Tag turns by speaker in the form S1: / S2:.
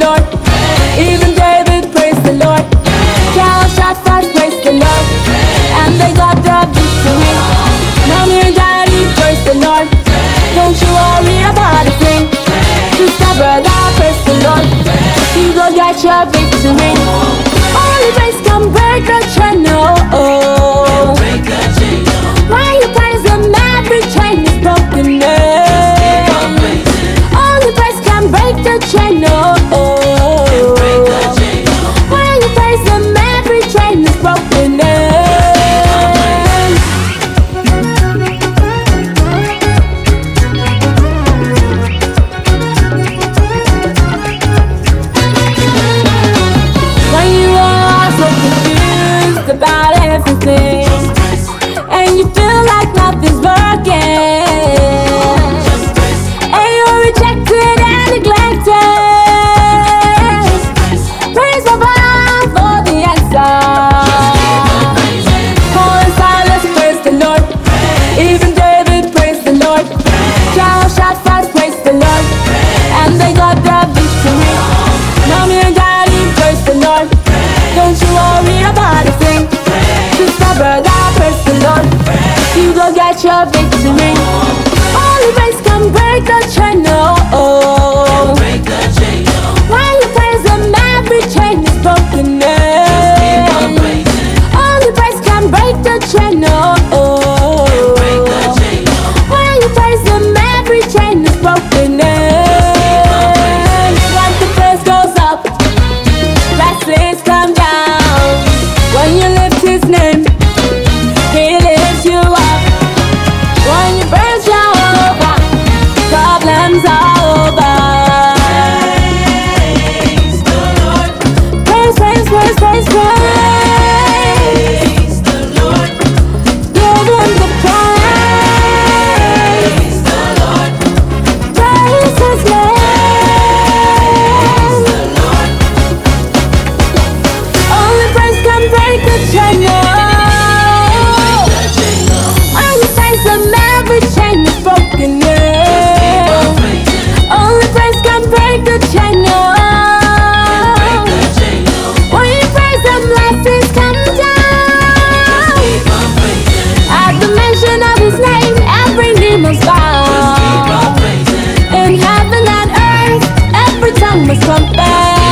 S1: Lord. Even David praised the Lord. Jehoshaphat praised the Lord, and they got the victory. Mommy and Daddy praise the Lord. Don't you worry about a thing. Sister, brother, praise the Lord. You go get your victory. Only praise can break the chain. Oh, when you praise Him, every chain is broken. Only praise can break the chain. Oh, when you praise Him, every chain is broken. When you are so confused about everything, and you feel like nothing's working, and you're rejected and neglected, praise Baba for the answer. Paul and Silas praise the Lord. Even David praised the Lord. Jehoshaphat praised the Lord, and they got the victory. Mommy and Daddy praise the Lord. Don't you worry about a thing. Sister, brother, praise the Lord. You go get your victory. Only praise can break the chain. Oh, when you praise Him, every chain is broken. Only praise can break the chain. Oh, when you praise Him, every chain is broken. When the praise goes up, blessings come down. When you lift His name, He lifts you up. When you praise Jehovah, problems are over. Praise, praise, praise, praise, praise. Give Him the praise. Praise His name. Only praise can break the chain. When you praise Him, every chain is broken. Only praise can break the chain. When you praise Him, blessings come down. At the mention of His name, every knee must bow. In heaven and earth, every tongue must confess.